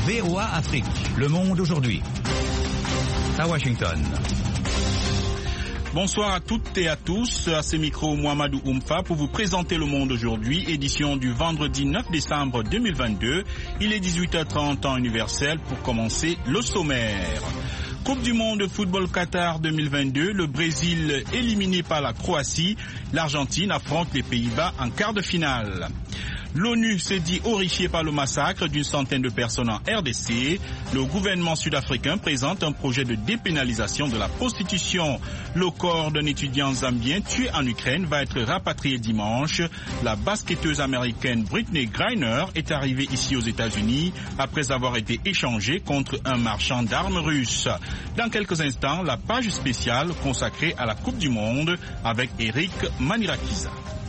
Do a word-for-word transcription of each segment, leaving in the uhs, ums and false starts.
V O A Afrique, Le Monde aujourd'hui. À Washington. Bonsoir à toutes et à tous, à ce micro Mohamedou Oumfa pour vous présenter Le Monde aujourd'hui, édition du vendredi neuf décembre deux mille vingt-deux. Il est dix-huit heures trente temps universel pour commencer le sommaire. Coupe du monde de football Qatar deux mille vingt-deux, le Brésil éliminé par la Croatie, l'Argentine affronte les Pays-Bas en quart de finale. L'ONU s'est dit horrifiée par le massacre d'une centaine de personnes en R D C. Le gouvernement sud-africain présente un projet de dépénalisation de la prostitution. Le corps d'un étudiant zambien tué en Ukraine va être rapatrié dimanche. La basketteuse américaine Brittney Griner est arrivée ici aux États-Unis après avoir été échangée contre un marchand d'armes russe. Dans quelques instants, la page spéciale consacrée à la Coupe du Monde avec Eric Manirakiza.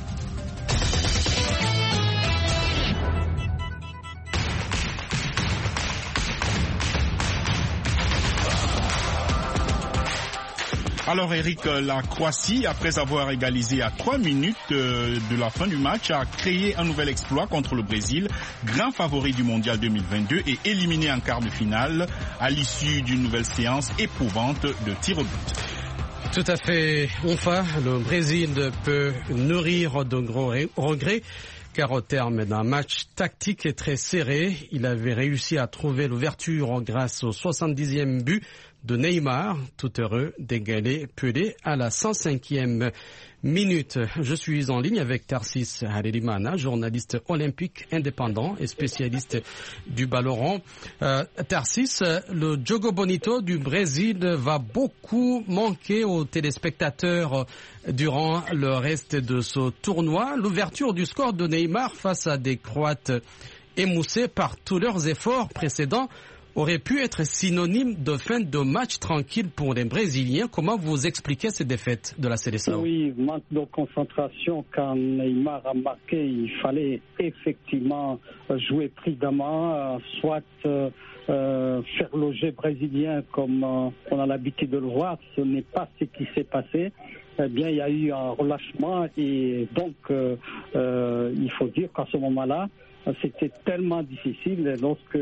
Alors Eric, la Croatie, après avoir égalisé à trois minutes de la fin du match, a créé un nouvel exploit contre le Brésil, grand favori du mondial deux mille vingt-deux et éliminé en quart de finale à l'issue d'une nouvelle séance éprouvante de tir au but. Tout à fait, enfin, le Brésil peut nourrir de gros regrets. Car au terme d'un match tactique et très serré, il avait réussi à trouver l'ouverture grâce au soixante-dixième but de Neymar, tout heureux d'égaler Pelé à la cent cinquième minute. Je suis en ligne avec Tarsis Harelimana, journaliste olympique indépendant et spécialiste du ballon rond. Euh, Tarsis, le Jogo Bonito du Brésil va beaucoup manquer aux téléspectateurs durant le reste de ce tournoi. L'ouverture du score de Neymar face à des Croates émoussés par tous leurs efforts précédents aurait pu être synonyme de fin de match tranquille pour les Brésiliens. Comment vous expliquez ces défaites de la Seleção? Oui, manque de concentration. Quand Neymar a marqué, il fallait effectivement jouer prudemment, soit euh, euh, faire le jeu brésilien comme euh, on a l'habitude de le voir. Ce n'est pas ce qui s'est passé. Eh bien, il y a eu un relâchement et donc euh, euh, il faut dire qu'à ce moment-là, c'était tellement difficile lorsque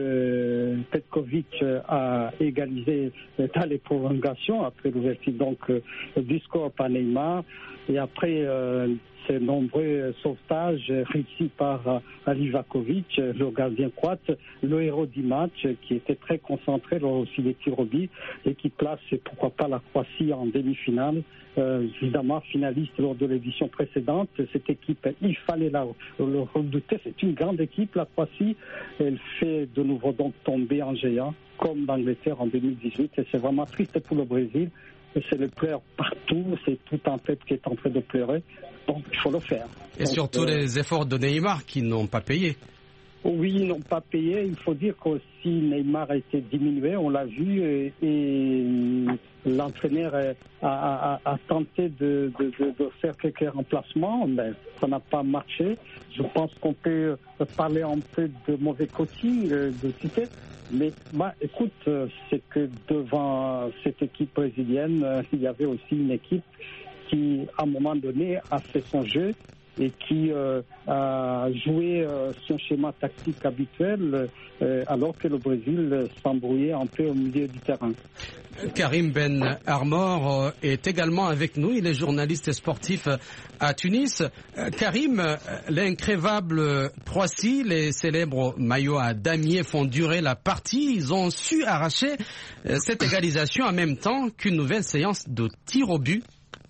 Petkovic a égalisé dans les prolongations après l'ouverture donc du score par Neymar et après euh, ces nombreux sauvetages réussis par Livakovic, le gardien croate, le héros du match qui était très concentré lors aussi des tirs au but et qui place pourquoi pas la Croatie en demi-finale. Euh, évidemment finaliste lors de l'édition précédente. Cette équipe, il fallait la, le redouter. C'est une grande équipe, la Croatie. Elle fait de nouveau donc tomber en géant, comme l'Angleterre en deux mille dix-huit. Et c'est vraiment triste pour le Brésil. Et c'est le pleur partout. C'est tout un peuple qui est en train de pleurer. Donc il faut le faire. Et donc, surtout euh, les efforts de Neymar qui n'ont pas payé. Oui, ils n'ont pas payé. Il faut dire qu'aussi Neymar a été diminué, on l'a vu, et, et l'entraîneur a, a, a tenté de, de, de, de faire quelques remplacements, mais ça n'a pas marché. Je pense qu'on peut parler un peu de mauvais coaching, de citer. Mais bah, écoute, c'est que devant cette équipe brésilienne, il y avait aussi une équipe qui, à un moment donné, a fait son jeu et qui euh, a joué euh, son schéma tactique habituel euh, alors que le Brésil s'embrouillait un peu au milieu du terrain. Karim Ben Armor est également avec nous, il est journaliste sportif à Tunis. Karim, l'incrévable Croatie, les célèbres maillots à damier font durer la partie, ils ont su arracher cette égalisation en même temps qu'une nouvelle séance de tir au but.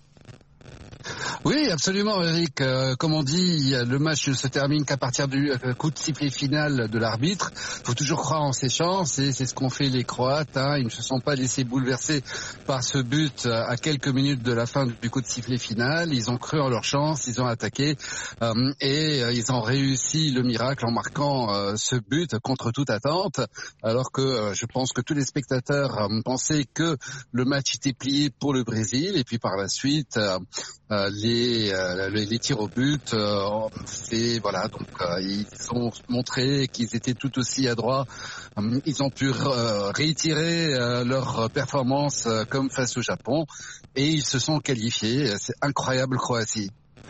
Oui, absolument, Eric. Euh, comme on dit, le match ne se termine qu'à partir du euh, coup de sifflet final de l'arbitre. Il faut toujours croire en ses chances et c'est ce qu'ont fait les Croates. Hein. Ils ne se sont pas laissés bouleverser par ce but euh, à quelques minutes de la fin du coup de sifflet final. Ils ont cru en leur chance, ils ont attaqué euh, et euh, ils ont réussi le miracle en marquant euh, ce but contre toute attente. Alors que euh, je pense que tous les spectateurs euh, pensaient que le match était plié pour le Brésil et puis par la suite... Euh, Euh, les, euh, les, les tirs au but, euh, c'est voilà donc euh, ils ont montré qu'ils étaient tout aussi adroits. Euh, ils ont pu euh, réitérer euh, leur performance euh, comme face au Japon et ils se sont qualifiés. C'est incroyable, Croatie.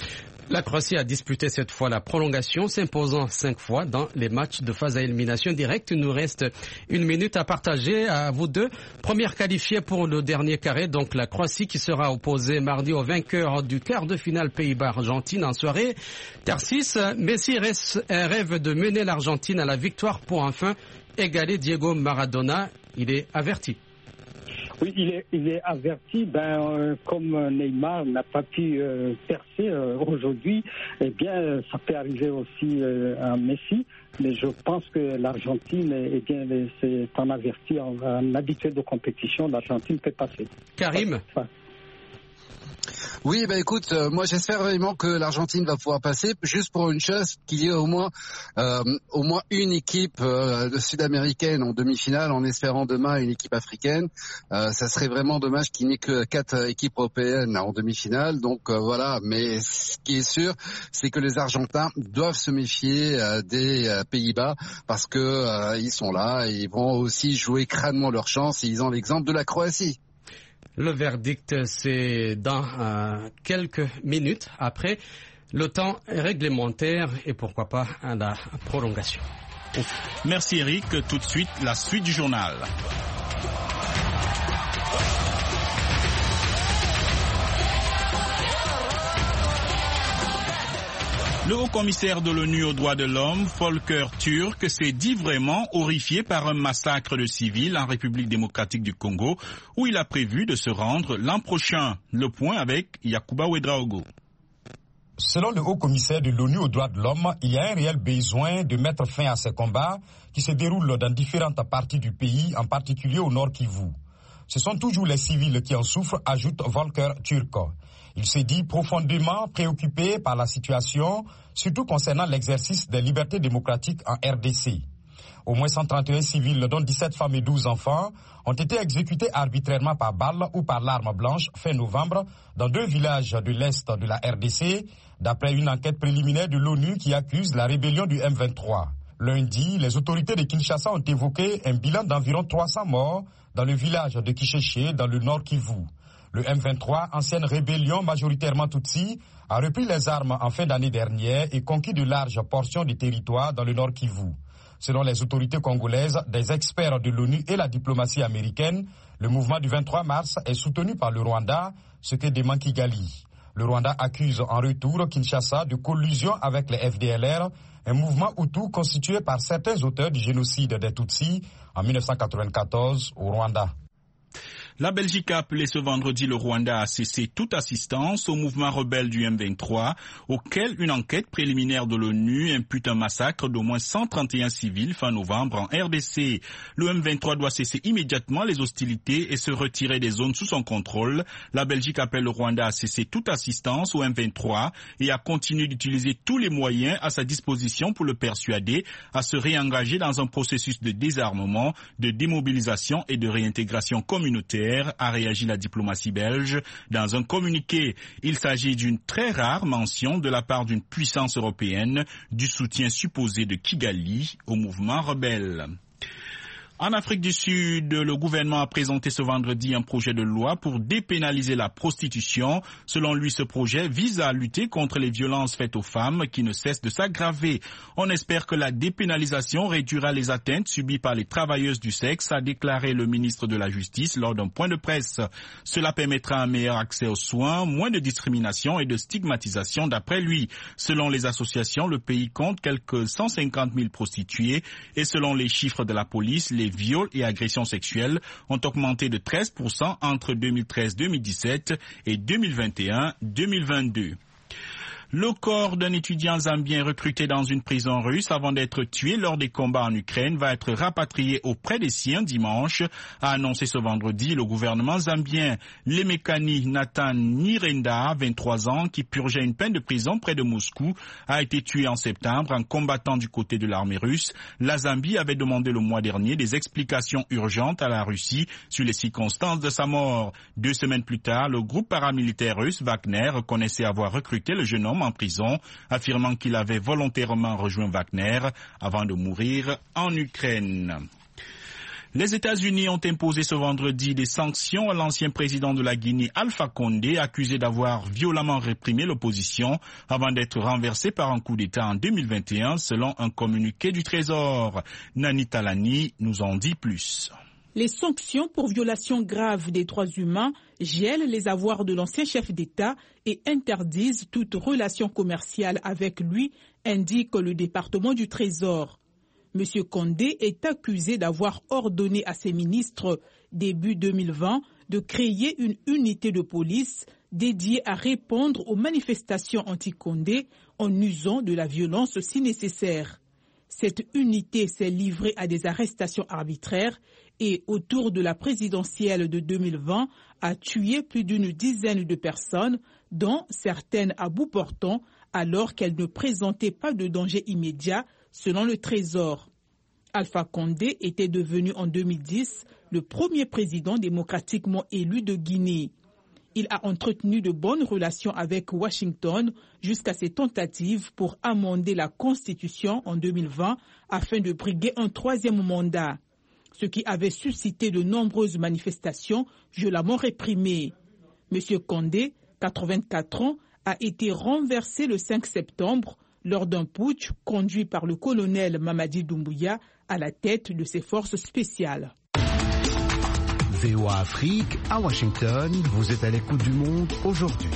La Croatie a disputé cette fois la prolongation, s'imposant cinq fois dans les matchs de phase à élimination directe. Il nous reste une minute à partager à vous deux. Première qualifiée pour le dernier carré, donc la Croatie qui sera opposée mardi au vainqueur du quart de finale Pays-Bas-Argentine en soirée. Tarsis, Messi rêve de mener l'Argentine à la victoire pour enfin égaler Diego Maradona. Il est averti. Oui, il est, il est averti. Ben, euh, comme Neymar n'a pas pu euh, percer euh, aujourd'hui, eh bien, ça peut arriver aussi euh, à Messi. Mais je pense que l'Argentine, eh bien, c'est un averti, en, en habitué de compétition. L'Argentine peut passer. Karim. Enfin, Oui, bah écoute, euh, moi j'espère vraiment que l'Argentine va pouvoir passer, juste pour une chose, qu'il y ait au moins euh, au moins une équipe euh, sud-américaine en demi-finale, en espérant demain une équipe africaine. Euh, ça serait vraiment dommage qu'il n'y ait que quatre équipes européennes en demi-finale. Donc euh, voilà, mais ce qui est sûr, c'est que les Argentins doivent se méfier euh, des euh, Pays-Bas parce que euh, ils sont là et ils vont aussi jouer crânement leur chance et ils ont l'exemple de la Croatie. Le verdict, c'est dans euh, quelques minutes après le temps réglementaire et pourquoi pas la prolongation. Merci Eric. Tout de suite, la suite du journal. Le haut-commissaire de l'ONU aux droits de l'homme, Volker Türk, s'est dit vraiment horrifié par un massacre de civils en République démocratique du Congo, où il a prévu de se rendre l'an prochain. Le point avec Yacouba Ouedraogo. Selon le haut-commissaire de l'ONU aux droits de l'homme, il y a un réel besoin de mettre fin à ces combats qui se déroulent dans différentes parties du pays, en particulier au Nord Kivu. Ce sont toujours les civils qui en souffrent, ajoute Volker Türk. Il s'est dit profondément préoccupé par la situation, surtout concernant l'exercice des libertés démocratiques en R D C. Au moins cent trente et un civils, dont dix-sept femmes et douze enfants, ont été exécutés arbitrairement par balle ou par l'arme blanche fin novembre dans deux villages de l'Est de la R D C, d'après une enquête préliminaire de l'ONU qui accuse la rébellion du M vingt-trois. Lundi, les autorités de Kinshasa ont évoqué un bilan d'environ trois cents morts dans le village de Kicheche, dans le Nord Kivu. Le M vingt-trois, ancienne rébellion majoritairement Tutsi, a repris les armes en fin d'année dernière et conquis de larges portions du territoire dans le Nord Kivu. Selon les autorités congolaises, des experts de l'ONU et la diplomatie américaine, le mouvement du vingt-trois mars est soutenu par le Rwanda, ce que dément Kigali. Le Rwanda accuse en retour Kinshasa de collusion avec les F D L R, un mouvement Hutu constitué par certains auteurs du génocide des Tutsis en mille neuf cent quatre-vingt-quatorze au Rwanda. La Belgique a appelé ce vendredi le Rwanda à cesser toute assistance au mouvement rebelle du M vingt-trois, auquel une enquête préliminaire de l'ONU impute un massacre d'au moins cent trente et un civils fin novembre en R D C. Le M vingt-trois doit cesser immédiatement les hostilités et se retirer des zones sous son contrôle. La Belgique appelle le Rwanda à cesser toute assistance au M vingt-trois et à continuer d'utiliser tous les moyens à sa disposition pour le persuader à se réengager dans un processus de désarmement, de démobilisation et de réintégration communautaire, a réagi la diplomatie belge dans un communiqué. Il s'agit d'une très rare mention de la part d'une puissance européenne du soutien supposé de Kigali au mouvement rebelle. En Afrique du Sud, le gouvernement a présenté ce vendredi un projet de loi pour dépénaliser la prostitution. Selon lui, ce projet vise à lutter contre les violences faites aux femmes qui ne cessent de s'aggraver. On espère que la dépénalisation réduira les atteintes subies par les travailleuses du sexe, a déclaré le ministre de la Justice lors d'un point de presse. Cela permettra un meilleur accès aux soins, moins de discrimination et de stigmatisation d'après lui. Selon les associations, le pays compte quelques cent cinquante mille prostituées et selon les chiffres de la police, les Les viols et agressions sexuelles ont augmenté de treize pour cent entre deux mille treize deux mille dix-sept et deux mille vingt et un deux mille vingt-deux. Le corps d'un étudiant zambien recruté dans une prison russe avant d'être tué lors des combats en Ukraine va être rapatrié auprès des siens dimanche, a annoncé ce vendredi le gouvernement zambien. Lemekani Nathan Nirenda, vingt-trois ans, qui purgeait une peine de prison près de Moscou, a été tué en septembre en combattant du côté de l'armée russe. La Zambie avait demandé le mois dernier des explications urgentes à la Russie sur les circonstances de sa mort. Deux semaines plus tard, le groupe paramilitaire russe Wagner reconnaissait avoir recruté le jeune homme en prison, affirmant qu'il avait volontairement rejoint Wagner avant de mourir en Ukraine. Les États-Unis ont imposé ce vendredi des sanctions à l'ancien président de la Guinée, Alpha Condé, accusé d'avoir violemment réprimé l'opposition avant d'être renversé par un coup d'État en deux mille vingt et un, selon un communiqué du Trésor. Nani Talani nous en dit plus. Les sanctions pour violation grave des droits humains gèlent les avoirs de l'ancien chef d'État et interdisent toute relation commerciale avec lui, indique le département du Trésor. M. Condé est accusé d'avoir ordonné à ses ministres, début deux mille vingt, de créer une unité de police dédiée à répondre aux manifestations anti-Condé en usant de la violence si nécessaire. Cette unité s'est livrée à des arrestations arbitraires et, autour de la présidentielle de deux mille vingt, a tué plus d'une dizaine de personnes, dont certaines à bout portant, alors qu'elles ne présentaient pas de danger immédiat, selon le Trésor. Alpha Condé était devenu en deux mille dix le premier président démocratiquement élu de Guinée. Il a entretenu de bonnes relations avec Washington jusqu'à ses tentatives pour amender la Constitution en deux mille vingt afin de briguer un troisième mandat, ce qui avait suscité de nombreuses manifestations violemment réprimées. M. Condé, quatre-vingt-quatre ans, a été renversé le cinq septembre lors d'un putsch conduit par le colonel Mamadi Doumbouya à la tête de ses forces spéciales. V O A Afrique, à Washington, vous êtes à l'écoute du monde aujourd'hui.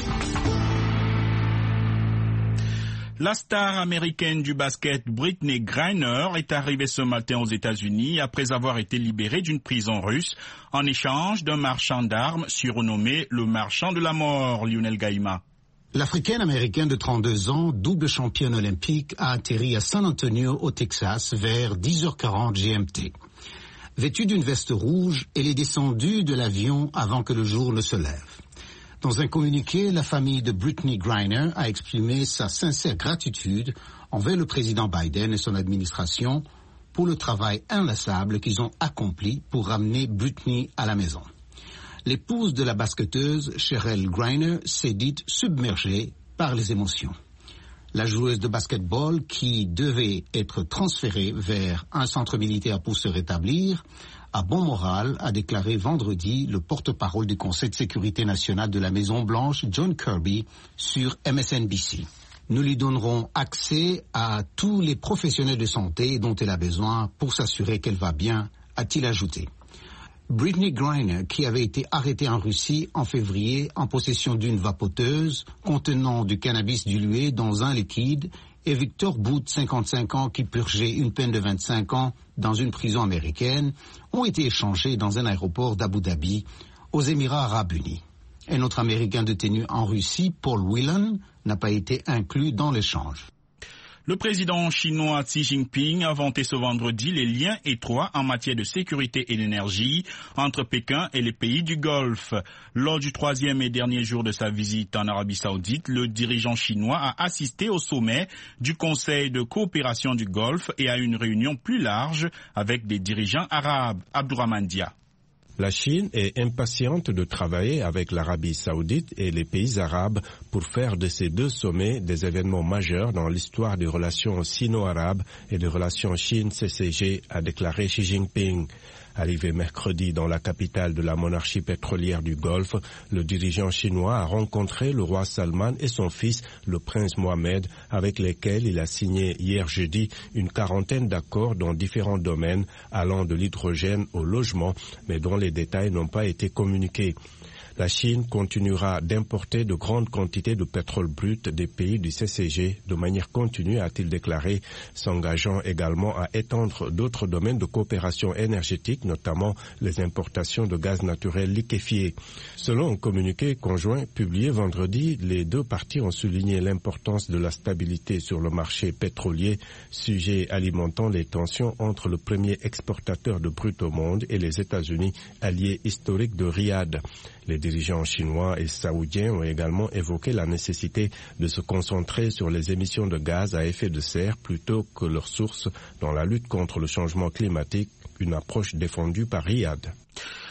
La star américaine du basket Brittney Griner est arrivée ce matin aux États-Unis après avoir été libérée d'une prison russe en échange d'un marchand d'armes surnommé le marchand de la mort, Lionel Gaïma. L'Africaine américaine de trente-deux ans, double championne olympique, a atterri à San Antonio au Texas vers dix heures quarante G M T. Vêtue d'une veste rouge, elle est descendue de l'avion avant que le jour ne se lève. Dans un communiqué, la famille de Brittney Griner a exprimé sa sincère gratitude envers le président Biden et son administration pour le travail inlassable qu'ils ont accompli pour ramener Brittney à la maison. L'épouse de la basketteuse, Cheryl Griner, s'est dite submergée par les émotions. La joueuse de basketball, qui devait être transférée vers un centre militaire pour se rétablir, a bon moral, a déclaré vendredi le porte-parole du Conseil de sécurité nationale de la Maison-Blanche, John Kirby, sur M S N B C. Nous lui donnerons accès à tous les professionnels de santé dont elle a besoin pour s'assurer qu'elle va bien, a-t-il ajouté. Brittney Griner, qui avait été arrêtée en Russie en février en possession d'une vapoteuse contenant du cannabis dilué dans un liquide, et Victor Bout, cinquante-cinq ans, qui purgeait une peine de vingt-cinq ans dans une prison américaine, ont été échangés dans un aéroport d'Abu Dhabi, aux Émirats arabes unis. Un autre Américain détenu en Russie, Paul Whelan, n'a pas été inclus dans l'échange. Le président chinois Xi Jinping a vanté ce vendredi les liens étroits en matière de sécurité et d'énergie entre Pékin et les pays du Golfe. Lors du troisième et dernier jour de sa visite en Arabie Saoudite, le dirigeant chinois a assisté au sommet du Conseil de coopération du Golfe et à une réunion plus large avec des dirigeants arabes. Abdourahmane Dia. La Chine est impatiente de travailler avec l'Arabie saoudite et les pays arabes pour faire de ces deux sommets des événements majeurs dans l'histoire des relations sino-arabes et des relations Chine-C C G, a déclaré Xi Jinping. Arrivé mercredi dans la capitale de la monarchie pétrolière du Golfe, le dirigeant chinois a rencontré le roi Salman et son fils, le prince Mohamed, avec lesquels il a signé hier jeudi une quarantaine d'accords dans différents domaines, allant de l'hydrogène au logement, mais dont les détails n'ont pas été communiqués. La Chine continuera d'importer de grandes quantités de pétrole brut des pays du C C G de manière continue, a-t-il déclaré, s'engageant également à étendre d'autres domaines de coopération énergétique, notamment les importations de gaz naturel liquéfié. Selon un communiqué conjoint publié vendredi, les deux parties ont souligné l'importance de la stabilité sur le marché pétrolier, sujet alimentant les tensions entre le premier exportateur de brut au monde et les États-Unis, alliés historiques de Riyad. Les dirigeants chinois et saoudiens ont également évoqué la nécessité de se concentrer sur les émissions de gaz à effet de serre plutôt que leurs sources dans la lutte contre le changement climatique, une approche défendue par Riyad.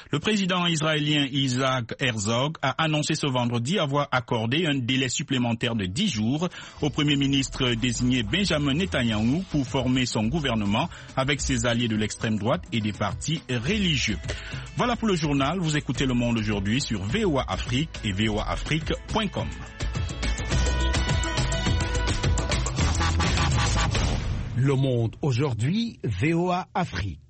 Le président israélien Isaac Herzog a annoncé ce vendredi avoir accordé un délai supplémentaire de dix jours au premier ministre désigné Benjamin Netanyahou pour former son gouvernement avec ses alliés de l'extrême droite et des partis religieux. Voilà pour le journal. Vous écoutez Le Monde aujourd'hui sur V O A Afrique et V O A Afrique point com. Le Monde aujourd'hui, V O A Afrique.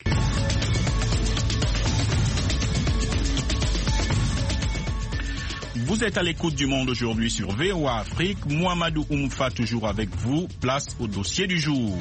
Vous êtes à l'écoute du Monde aujourd'hui sur V O A Afrique. Mouamadou Oumfa toujours avec vous. Place au dossier du jour.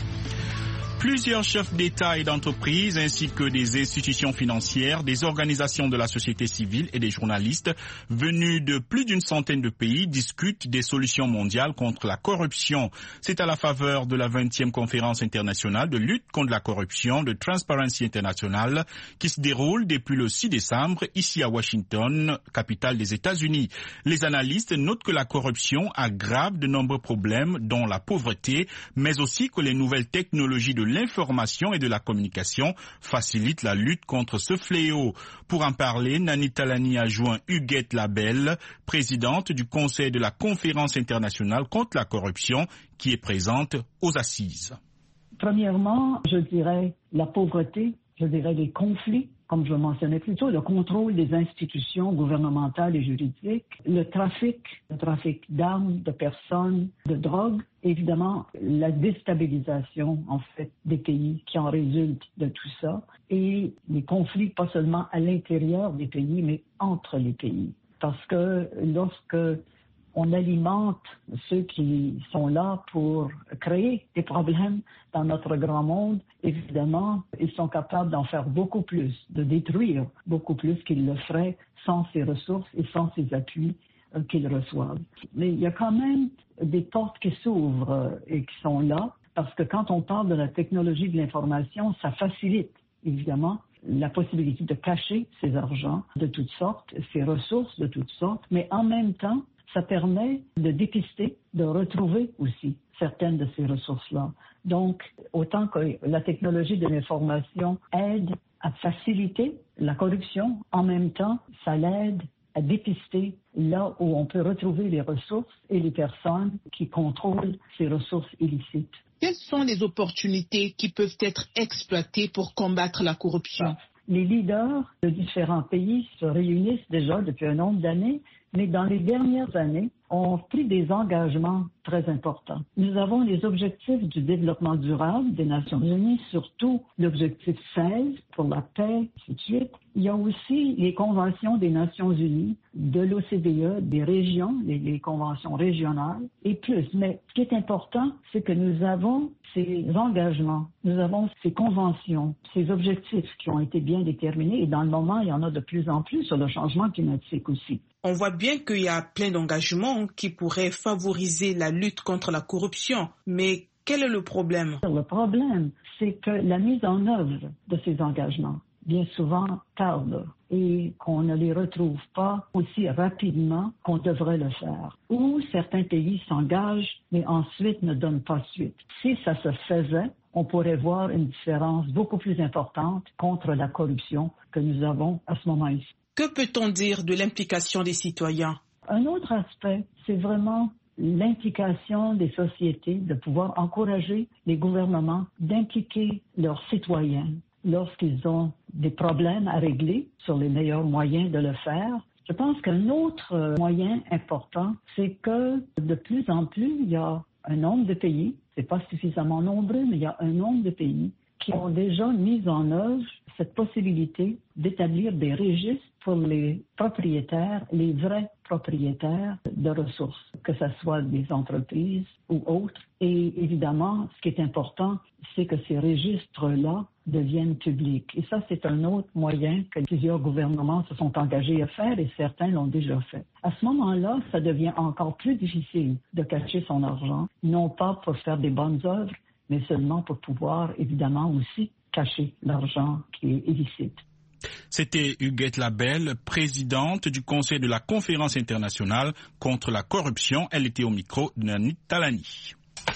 Plusieurs chefs d'État et d'entreprise ainsi que des institutions financières, des organisations de la société civile et des journalistes venus de plus d'une centaine de pays discutent des solutions mondiales contre la corruption. C'est à la faveur de la vingtième conférence internationale de lutte contre la corruption de Transparency International qui se déroule depuis le six décembre ici à Washington, capitale des États-Unis. Les analystes notent que la corruption aggrave de nombreux problèmes dont la pauvreté, mais aussi que les nouvelles technologies de l'information et de la communication facilite la lutte contre ce fléau. Pour en parler, Nani Talani a joint Huguette Labelle, présidente du Conseil de la Conférence internationale contre la corruption, qui est présente aux assises. Premièrement, je dirais la pauvreté, je dirais les conflits, comme je le mentionnais plus tôt, le contrôle des institutions gouvernementales et juridiques, le trafic, le trafic d'armes, de personnes, de drogue, évidemment la déstabilisation en fait des pays qui en résulte de tout ça et les conflits pas seulement à l'intérieur des pays mais entre les pays. Parce que lorsque on alimente ceux qui sont là pour créer des problèmes dans notre grand monde, évidemment, ils sont capables d'en faire beaucoup plus, de détruire beaucoup plus qu'ils le feraient sans ces ressources et sans ces appuis euh, qu'ils reçoivent. Mais il y a quand même des portes qui s'ouvrent euh, et qui sont là, parce que quand on parle de la technologie de l'information, ça facilite, évidemment, la possibilité de cacher ces argents de toutes sortes, ces ressources de toutes sortes, mais en même temps, ça permet de dépister, de retrouver aussi certaines de ces ressources-là. Donc, autant que la technologie de l'information aide à faciliter la corruption, en même temps, ça l'aide à dépister là où on peut retrouver les ressources et les personnes qui contrôlent ces ressources illicites. Quelles sont les opportunités qui peuvent être exploitées pour combattre la corruption? Les leaders de différents pays se réunissent déjà depuis un nombre d'années, mais dans les dernières années, ont pris des engagements très importants. Nous avons les objectifs du développement durable des Nations Unies, surtout l'objectif seize pour la paix, ainsi de suite. Il y a aussi les conventions des Nations Unies, de l'O C D E, des régions, les, les conventions régionales et plus. Mais ce qui est important, c'est que nous avons ces engagements, nous avons ces conventions, ces objectifs qui ont été bien déterminés et dans le moment, il y en a de plus en plus sur le changement climatique aussi. On voit bien qu'il y a plein d'engagements qui pourraient favoriser la lutte contre la corruption, mais quel est le problème? Le problème, c'est que la mise en œuvre de ces engagements, bien souvent, tarde et qu'on ne les retrouve pas aussi rapidement qu'on devrait le faire. Ou certains pays s'engagent, mais ensuite ne donnent pas suite. Si ça se faisait, on pourrait voir une différence beaucoup plus importante contre la corruption que nous avons à ce moment ici. Que peut-on dire de l'implication des citoyens? Un autre aspect, c'est vraiment l'implication des sociétés, de pouvoir encourager les gouvernements d'impliquer leurs citoyens lorsqu'ils ont des problèmes à régler sur les meilleurs moyens de le faire. Je pense qu'un autre moyen important, c'est que de plus en plus, il y a un nombre de pays, c'est pas suffisamment nombreux, mais il y a un nombre de pays qui ont déjà mis en œuvre cette possibilité d'établir des registres pour les propriétaires, les vrais propriétaires de ressources, que ce soit des entreprises ou autres. Et évidemment, ce qui est important, c'est que ces registres-là deviennent publics. Et ça, c'est un autre moyen que plusieurs gouvernements se sont engagés à faire et certains l'ont déjà fait. À ce moment-là, ça devient encore plus difficile de cacher son argent, non pas pour faire des bonnes œuvres, mais seulement pour pouvoir, évidemment, aussi cacher l'argent qui est illicite. C'était Huguette Labelle, présidente du Conseil de la Conférence internationale contre la corruption. Elle était au micro de Nani Talani.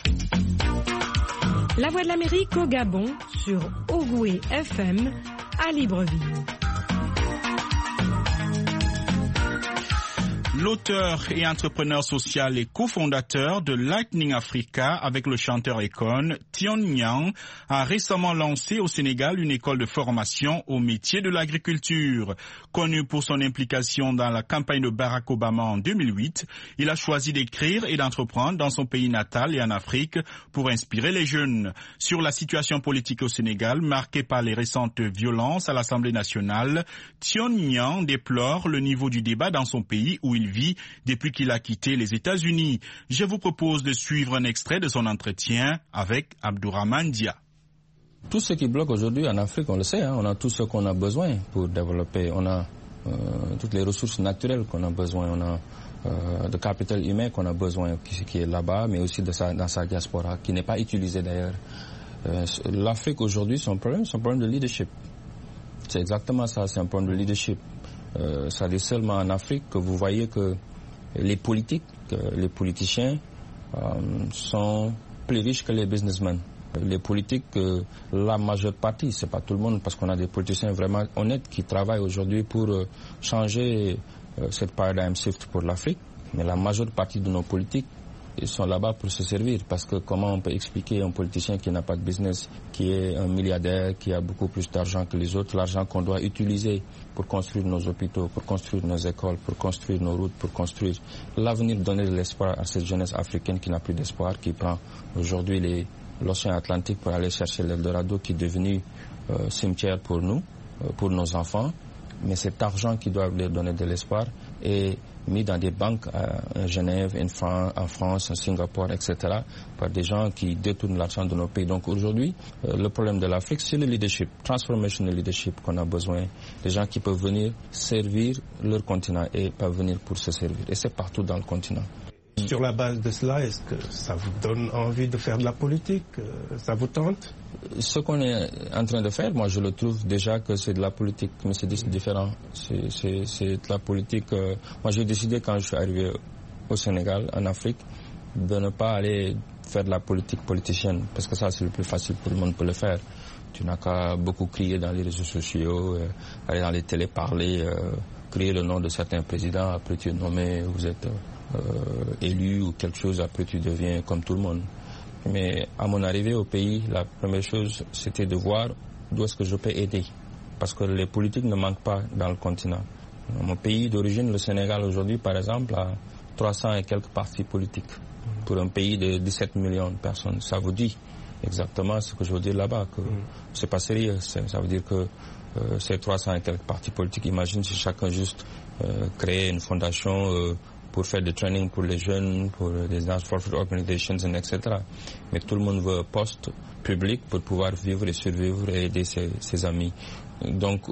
La Voix de l'Amérique au Gabon sur Ogoué F M à Libreville. L'auteur et entrepreneur social et cofondateur de Lightning Africa avec le chanteur Akon, Tion Nyang, a récemment lancé au Sénégal une école de formation au métier de l'agriculture. Connu pour son implication dans la campagne de Barack Obama en deux mille huit, il a choisi d'écrire et d'entreprendre dans son pays natal et en Afrique pour inspirer les jeunes. Sur la situation politique au Sénégal, marquée par les récentes violences à l'Assemblée nationale, Tion Nyang déplore le niveau du débat dans son pays où il vit depuis qu'il a quitté les États-Unis. Je vous propose de suivre un extrait de son entretien avec Abdourahmane Dia. Tout ce qui bloque aujourd'hui en Afrique, on le sait, hein, on a tout ce qu'on a besoin pour développer. On a euh, toutes les ressources naturelles qu'on a besoin, on a euh, de capital humain qu'on a besoin, qui, qui est là-bas, mais aussi de sa, dans sa diaspora, qui n'est pas utilisé d'ailleurs. Euh, L'Afrique aujourd'hui, son problème, c'est un problème de leadership. C'est exactement ça, c'est un problème de leadership. Euh, ça dit seulement en Afrique que vous voyez que les politiques, euh, les politiciens euh, sont plus riches que les businessmen. Les politiques, euh, la majeure partie, c'est pas tout le monde, parce qu'on a des politiciens vraiment honnêtes qui travaillent aujourd'hui pour euh, changer euh, cette paradigm shift pour l'Afrique. Mais la majeure partie de nos politiques, ils sont là-bas pour se servir, parce que comment on peut expliquer à un politicien qui n'a pas de business, qui est un milliardaire, qui a beaucoup plus d'argent que les autres, l'argent qu'on doit utiliser pour construire nos hôpitaux, pour construire nos écoles, pour construire nos routes, pour construire l'avenir, donner de l'espoir à cette jeunesse africaine qui n'a plus d'espoir, qui prend aujourd'hui les, l'océan Atlantique pour aller chercher l'Eldorado, qui est devenu euh, cimetière pour nous, euh, pour nos enfants. Mais cet argent qui doit leur donner de l'espoir est mis dans des banques à Genève, en France, en France, en Singapour, et cetera, par des gens qui détournent l'argent de nos pays. Donc aujourd'hui, euh, le problème de l'Afrique, c'est le leadership, transformational leadership qu'on a besoin. Des gens qui peuvent venir servir leur continent et pas venir pour se servir. Et c'est partout dans le continent. Sur la base de cela, est-ce que ça vous donne envie de faire de la politique? Ça vous tente? Ce qu'on est en train de faire, moi je le trouve déjà que c'est de la politique, mais c'est différent. C'est, c'est, c'est de la politique. Euh, moi j'ai décidé quand je suis arrivé au Sénégal, en Afrique, de ne pas aller faire de la politique politicienne, parce que ça c'est le plus facile pour le monde pour le faire. Tu n'as qu'à beaucoup crier dans les réseaux sociaux, euh, aller dans les télés parler, euh, crier le nom de certains présidents, après tu es nommé, vous êtes euh, élu ou quelque chose, après tu deviens comme tout le monde. Mais à mon arrivée au pays, la première chose, c'était de voir d'où est-ce que je peux aider. Parce que les politiques ne manquent pas dans le continent. Mon pays d'origine, le Sénégal, aujourd'hui, par exemple, a trois cents et quelques partis politiques. Pour un pays de dix-sept millions de personnes. Ça vous dit exactement ce que je veux dire là-bas, que c'est pas sérieux. C'est, ça veut dire que euh, ces trois cents et quelques partis politiques, imagine si chacun juste euh, créait une fondation euh, pour faire des trainings pour les jeunes, pour des non-profit organizations, et cetera. Mais tout le monde veut un poste public pour pouvoir vivre et survivre et aider ses, ses amis. Donc, euh,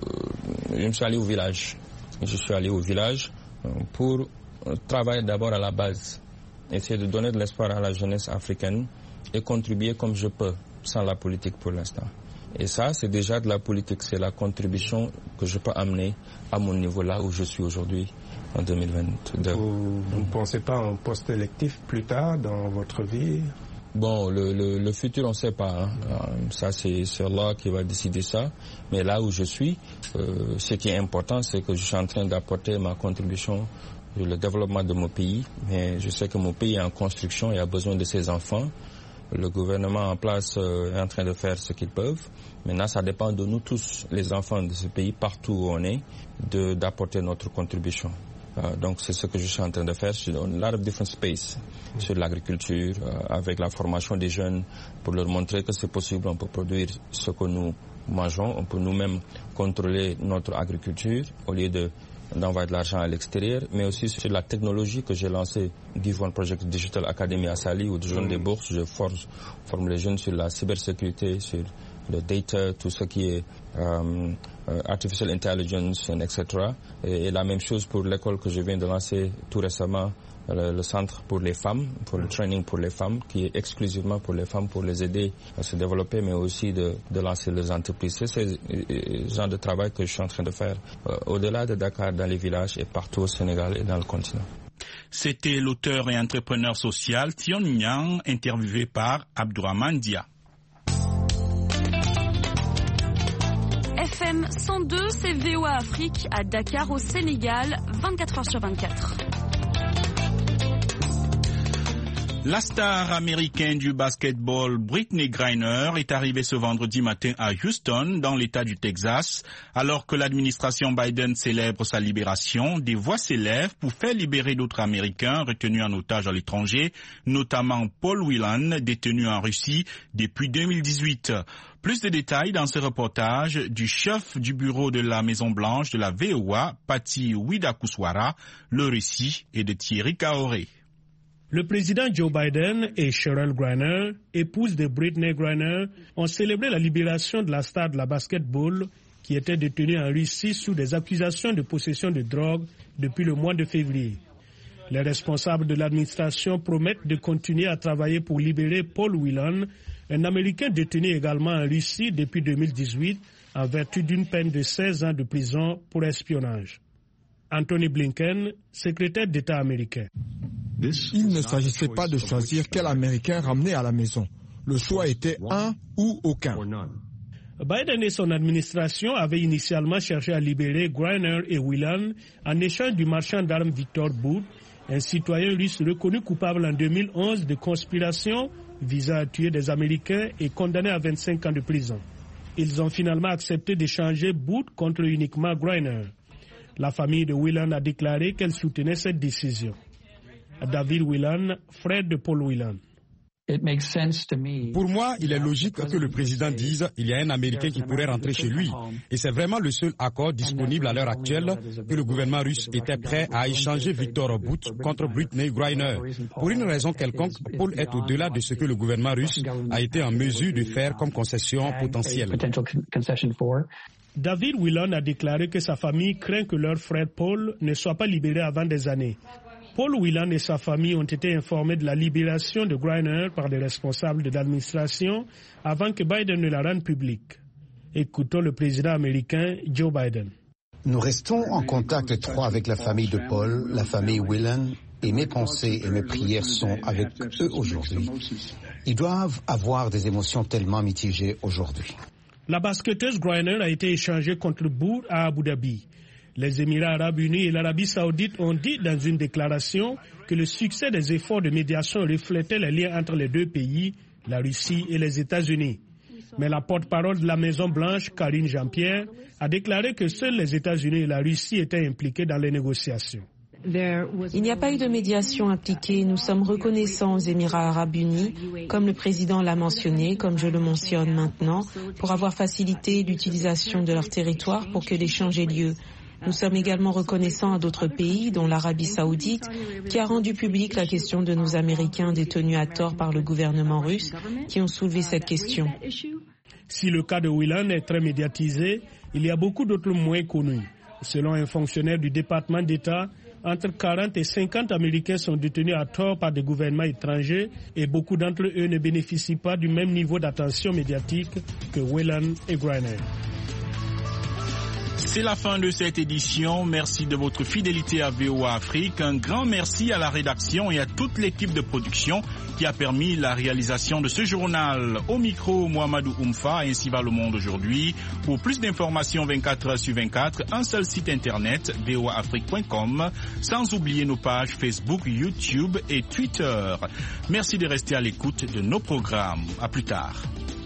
je me suis allé au village. Je suis allé au village pour travailler d'abord à la base, essayer de donner de l'espoir à la jeunesse africaine et contribuer comme je peux, sans la politique pour l'instant. Et ça, c'est déjà de la politique, c'est la contribution que je peux amener à mon niveau là où je suis aujourd'hui. En deux mille vingt-deux. Vous, vous ne pensez pas à un poste électif plus tard dans votre vie? Bon, le, le, le futur, on ne sait pas. Hein. Ça, c'est, c'est Allah qui va décider ça. Mais là où je suis, euh, ce qui est important, c'est que je suis en train d'apporter ma contribution sur le développement de mon pays. Mais je sais que mon pays est en construction et a besoin de ses enfants. Le gouvernement en place euh, est en train de faire ce qu'ils peuvent. Maintenant, ça dépend de nous tous, les enfants de ce pays, partout où on est, de, d'apporter notre contribution. Uh, donc c'est ce que je suis en train de faire sur a lot of different space, mm. sur l'agriculture, uh, avec la formation des jeunes, pour leur montrer que c'est possible, on peut produire ce que nous mangeons, on peut nous-mêmes contrôler notre agriculture au lieu de d'envoyer de l'argent à l'extérieur, mais aussi sur la technologie que j'ai lancée, Divon Project Digital Academy à Sali, où je donne mm. des bourses, je forme, forme les jeunes sur la cybersécurité, sur le data, tout ce qui est um, uh, artificial intelligence, et cetera. Et, et la même chose pour l'école que je viens de lancer tout récemment, le, le centre pour les femmes, pour le training pour les femmes, qui est exclusivement pour les femmes, pour les aider à se développer, mais aussi de, de lancer leurs entreprises. C'est ce genre de travail que je suis en train de faire euh, au-delà de Dakar, dans les villages et partout au Sénégal et dans le continent. C'était l'auteur et entrepreneur social Tion Nyang, interviewé par Abdourahmane Dia. F M cent deux, c'est V O A Afrique à Dakar au Sénégal, vingt-quatre heures sur vingt-quatre. La star américaine du basketball Brittney Griner est arrivée ce vendredi matin à Houston, dans l'État du Texas. Alors que l'administration Biden célèbre sa libération, des voix s'élèvent pour faire libérer d'autres Américains retenus en otage à l'étranger, notamment Paul Whelan, détenu en Russie depuis deux mille dix-huit. Plus de détails dans ce reportage du chef du bureau de la Maison-Blanche de la V O A, Patty Widakuswara. Le récit est de Thierry Kaoré. Le président Joe Biden et Cheryl Griner, épouse de Brittney Griner, ont célébré la libération de la star de la basketball qui était détenue en Russie sous des accusations de possession de drogue depuis le mois de février. Les responsables de l'administration promettent de continuer à travailler pour libérer Paul Whelan, un Américain détenu également en Russie depuis deux mille dix-huit en vertu d'une peine de seize ans de prison pour espionnage. Anthony Blinken, secrétaire d'État américain. Il ne s'agissait pas de choisir quel Américain ramener à la maison. Le choix était un ou aucun. Biden et son administration avaient initialement cherché à libérer Griner et Whelan en échange du marchand d'armes Victor Bout, un citoyen russe reconnu coupable en deux mille onze de conspiration visant à tuer des Américains et condamné à vingt-cinq ans de prison. Ils ont finalement accepté d'échanger Bout contre uniquement Griner. La famille de Whelan a déclaré qu'elle soutenait cette décision. David Whelan, frère de Paul Whelan. Pour moi, il est logique que le président dise qu'il y a un Américain qui pourrait rentrer chez lui. Et c'est vraiment le seul accord disponible à l'heure actuelle que le gouvernement russe était prêt à échanger Victor Bout contre Brittney Griner. Pour une raison quelconque, Paul est au-delà de ce que le gouvernement russe a été en mesure de faire comme concession potentielle. David Whelan a déclaré que sa famille craint que leur frère Paul ne soit pas libéré avant des années. Paul Whelan et sa famille ont été informés de la libération de Griner par des responsables de l'administration avant que Biden ne la rende publique. Écoutons le président américain Joe Biden. Nous restons en contact étroit avec la famille de Paul, la famille Whelan, et mes pensées et mes prières sont avec eux aujourd'hui. Ils doivent avoir des émotions tellement mitigées aujourd'hui. La basketteuse Griner a été échangée contre Bout à Abu Dhabi. Les Émirats arabes unis et l'Arabie saoudite ont dit dans une déclaration que le succès des efforts de médiation reflétait les liens entre les deux pays, la Russie et les États-Unis. Mais la porte-parole de la Maison-Blanche, Karine Jean-Pierre, a déclaré que seuls les États-Unis et la Russie étaient impliqués dans les négociations. Il n'y a pas eu de médiation impliquée. Nous sommes reconnaissants aux Émirats arabes unis, comme le président l'a mentionné, comme je le mentionne maintenant, pour avoir facilité l'utilisation de leur territoire pour que l'échange ait lieu. Nous sommes également reconnaissants à d'autres pays, dont l'Arabie saoudite, qui a rendu publique la question de nos Américains détenus à tort par le gouvernement russe, qui ont soulevé cette question. Si le cas de Whelan est très médiatisé, il y a beaucoup d'autres moins connus. Selon un fonctionnaire du département d'État, entre quarante et cinquante Américains sont détenus à tort par des gouvernements étrangers et beaucoup d'entre eux ne bénéficient pas du même niveau d'attention médiatique que Whelan et Griner. C'est la fin de cette édition. Merci de votre fidélité à V O A Afrique. Un grand merci à la rédaction et à toute l'équipe de production qui a permis la réalisation de ce journal. Au micro, Mohamedou Oumfa, ainsi va le monde aujourd'hui. Pour plus d'informations vingt-quatre heures sur vingt-quatre, un seul site internet, v o a afrique point com, sans oublier nos pages Facebook, YouTube et Twitter. Merci de rester à l'écoute de nos programmes. À plus tard.